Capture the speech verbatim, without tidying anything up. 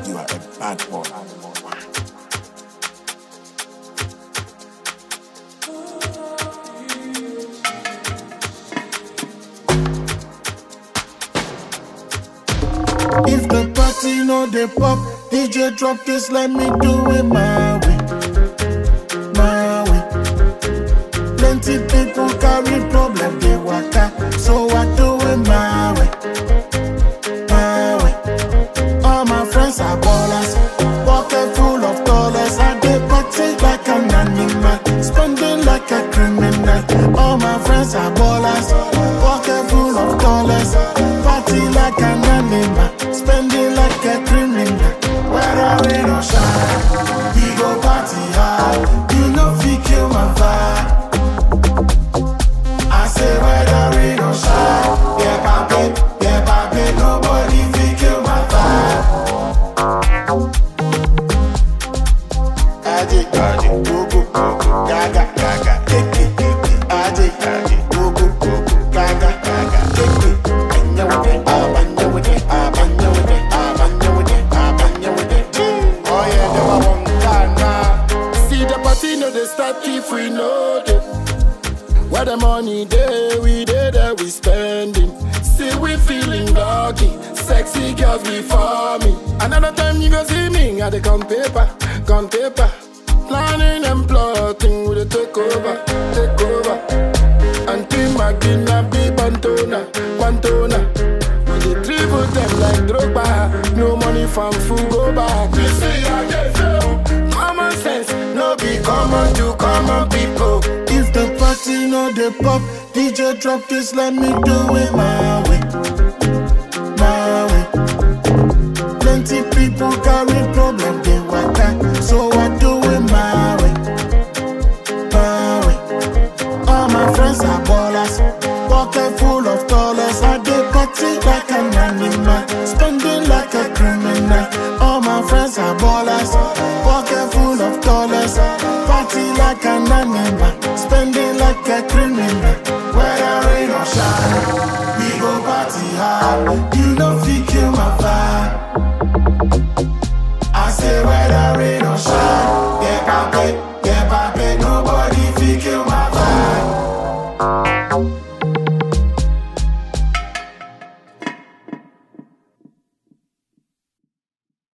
you are a bad boy. If the party no dey pop, D J drop this, let me do it my way, my way. Plenty people carry problem, they waka, so I do it my way, my way. All my friends are ballers, pocket full of dollars. I dey party like an animal, spending like a criminal. All my friends are ballers, pocket full of dollars, party like an animal. Spending like a criminal. Whether rain or shine, we go party hard. You know fi kill my vibe. I say whether rain or shine, yeah papi, yeah papi, nobody fi kill my vibe. Aje, aje, go go go go, gaga gaga, take it, take it. Aje, aje, go go go go, gaga gaga, take it. Banya with it, ah banya with it, ah banya with it. They start if we know it. Where the money day, we day that we spending. See we feeling lucky, sexy girls we for me. Another time you go see me, I dey come paper, come paper. Planning and plotting with a takeover, takeover. Until my dinner be Pantona, Pantona. We dey dribble them like Drogba. No money from food go back. You see I get so common sense. No be common to common people. If the party no dey pop, D J drop this, let me do it my way, my way. Plenty people carry problem, they waka, so I do it my way, my way. All my friends are ballers, pocket full of dollars. I dey party like an animal, spending like a criminal. All my friends are ballers, pocket full of dollars, party like an animal.